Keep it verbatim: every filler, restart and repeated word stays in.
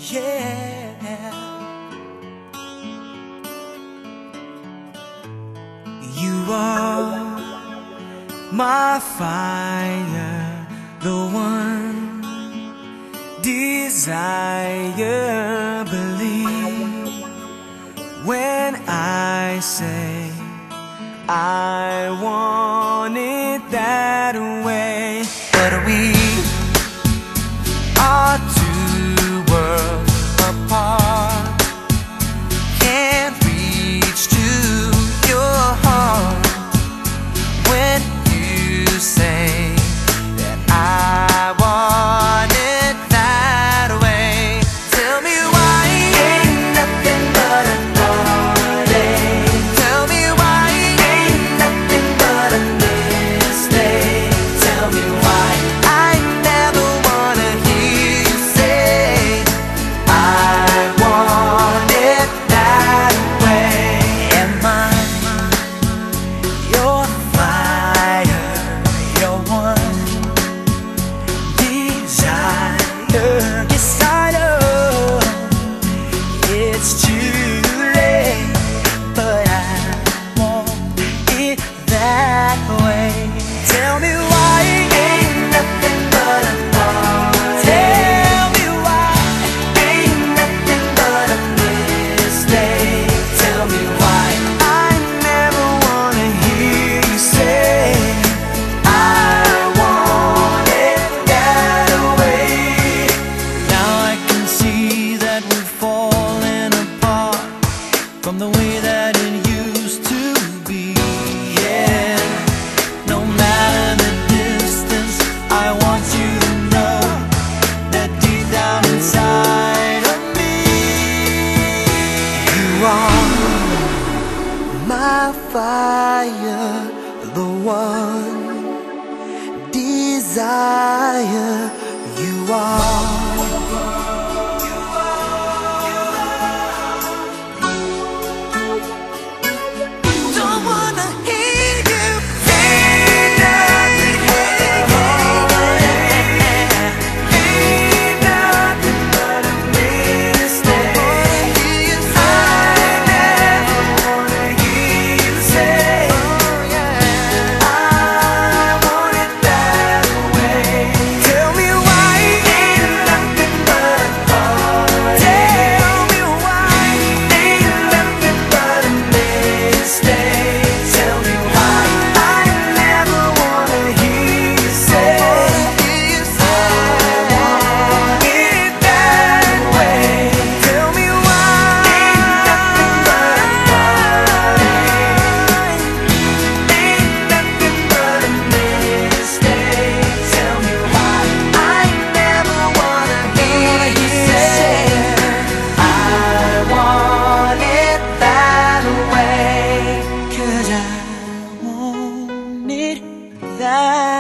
yeah. You are my fire, the one desire. Believe when I say I want it that way. But we are two worlds apart, can't reach to your heart when you say that I want it that way. Tell me why ain't nothing but a heartache. Tell me why ain't nothing but a mistake. Tell me why I never wanna hear you say I want it that way. Am I your fire, your one desire? Yes, I know it's too late, but I want it that way. Tell me why ain't nothing but a heartache. Tell me why ain't nothing but a mistake. Tell me why I never wanna hear you say I want it that way. Now I can see that we've fallen apart from the way that it used to be. Yeah, no matter the distance, I want you to know that deep down inside of me, you are my fire, the one desire. You are. Don't wanna hear you say nothing, ain't nothing but a mistake. I never wanna hear you say I want it that way. Tell me why ain't nothing but a heartache. Tell me why ain't nothing but a mistake. Tell me why I never wanna hear you say I want it that way. Tell me why ain't nothing but a heartache. Ain't nothing but a mistake. Tell me why I never wanna hear you say I want it that way. 'Cause I want it that